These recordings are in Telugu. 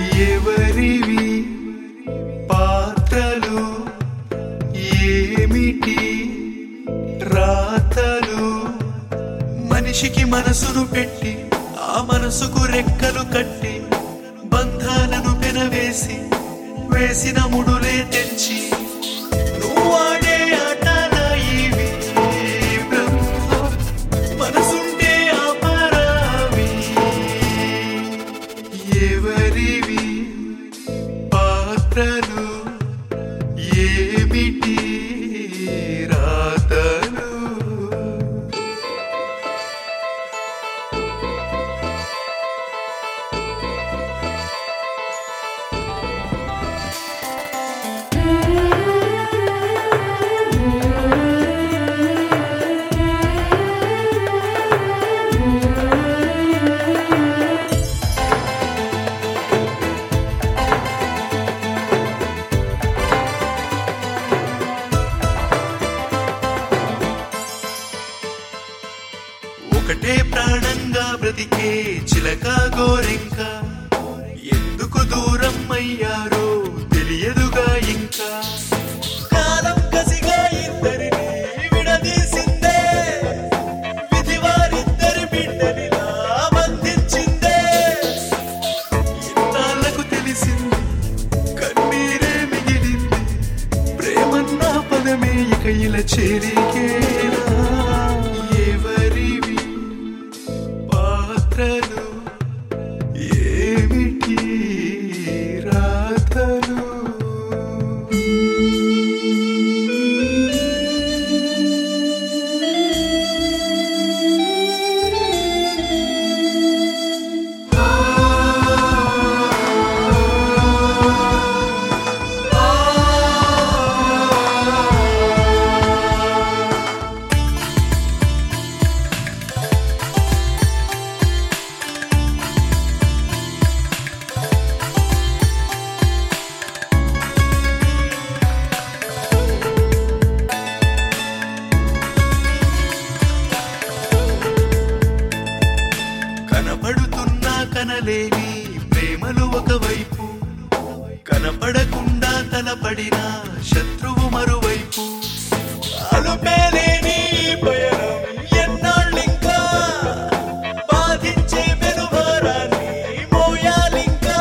ఎవరివి పాత్రలు ఏమిటి రాతలు మనిషికి మనసును పెట్టి ఆ మనసుకు రెక్కలు కట్టి బంధాలను పెనవేసి వేసిన ముడులే తెంచి నువ్వు ఆడే ఆటల ఇవి బ్రహ్మ మనసుంటే ఆపరావి ఎవరివి పాత్రలు ఏమిటి రాతలు ఒకటే ప్రాణంగా బ్రతికే చిలక గోరింక ఎందుకు దూరం అయ్యారో తెలియదుగా ఇంకా కాలం కసిగా ఇద్దరిని విడదీసిందే విధి వారిద్దరి బిడ్డనిలా బంధించిందే ఇన్నాళ్లకు తెలిసింది కన్నీరే మిగిలింది ప్రేమన్న పదమే ఇక ఇలా చేరికేనా పాత్రలు ఏమిటి రాతలు కనపడుతున్నా కనలేని ప్రేమలు ఒకవైపు కనపడకుండా తలపడిన శత్రువు మరువైపు అలుపేలేని పయనం ఎన్నాళ్ళింకా బాధించే వెలువరాన్ని మోయాలింకా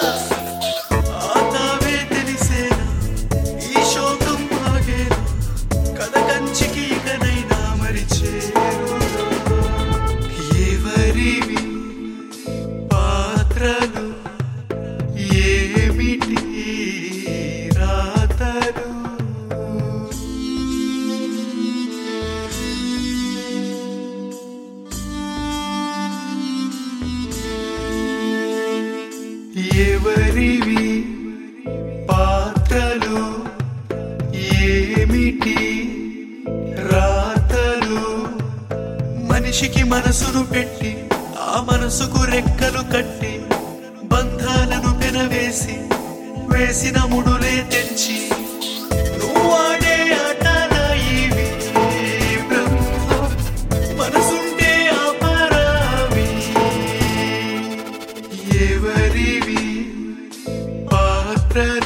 ఆతావే తెలిసేనా ఈ శోకం ఆగేనా కథ కంచికి ఇకనైనా మరిచేరునా ఎవరివి పాత్రలు ఏమిటి రాతలు ఎవరివి పాత్రలు ఏమిటి రాతలు మనిషికి మనసును పెట్టి ఆ మనసుకు రెక్కలు కట్టి బంధాలను పెనవేసి వేసిన ముడులే తెంచి నువ్వు ఆడే ఆటల ఇవి బ్రహ్మ మనసుంటే ఆపరావి ఎవరివి పాత్రలు